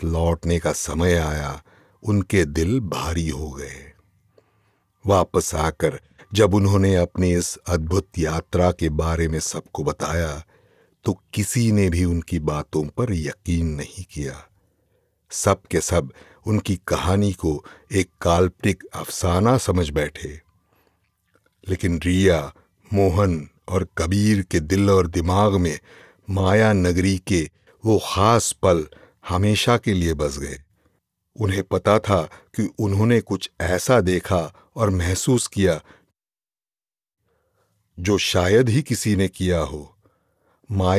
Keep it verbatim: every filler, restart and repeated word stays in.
साथ लौटने का समय आया, उनके दिल भारी हो गए। वापस आकर जब उन्होंने अपनी इस अद्भुत यात्रा के बारे में सबको बताया तो किसी ने भी उनकी बातों पर यकीन नहीं किया। सब के सब उनकी कहानी को एक काल्पनिक अफसाना समझ बैठे। लेकिन रिया, मोहन और कबीर के दिल और दिमाग में माया नगरी के वो खास पल हमेशा के लिए बस गए। उन्हें पता था कि उन्होंने कुछ ऐसा देखा और महसूस किया जो शायद ही किसी ने किया हो। माया